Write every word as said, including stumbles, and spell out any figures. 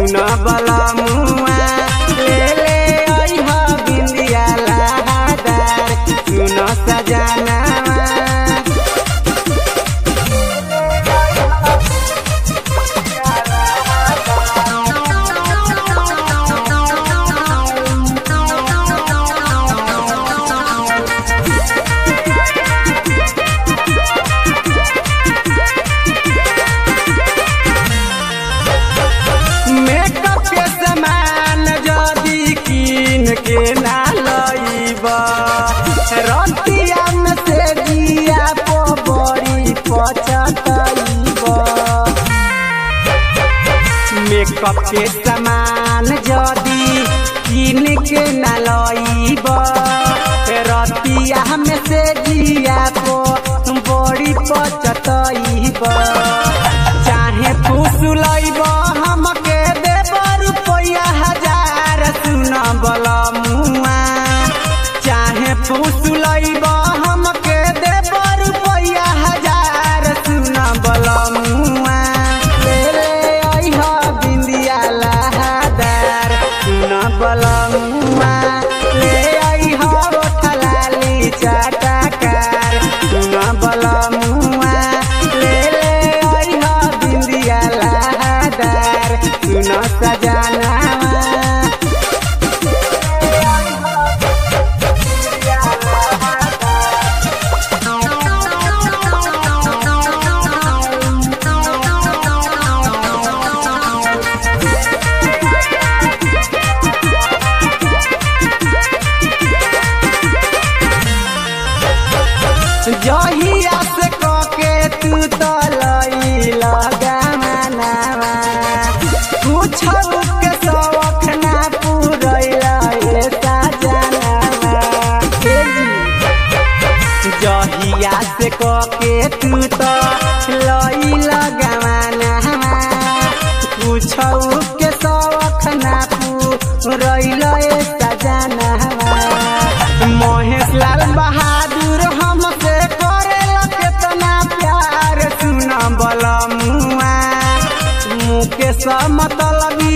सुन बलमुआ ले ले अइह बिंदिया लहदार सुन सजनवा। के ना लइब रतिया में से दिया पो बड़ी पचतइब मेकअप के सामान जदी किन के ना लइब रतिया में से दिया पो बड़ी पचतइब चाहे फुसलइब हमके देब रुपया हजार सुन बलमुआ चाहे फुसलइब हमके देब रुपया हजार सुन बलमुआ ले ले अइह बिंदिया लहदार सुन बलमुआ ले अइह ओठलाली चटकार सुन बलमुआ ले ले अइह बिंदिया लहदार सुन सजनवा। जहिया से कके तू तो लइल गमनवा कुछ के शौख ना पूरैल ए सजनवा। जहिया से कके तू तो लइल गमनवा कुछ के शौख ना पूरैल ए सजनवा। महेश लाल बहादुर हमसे करेला केतना प्यार सुन बलमुआ मुकेश मतलब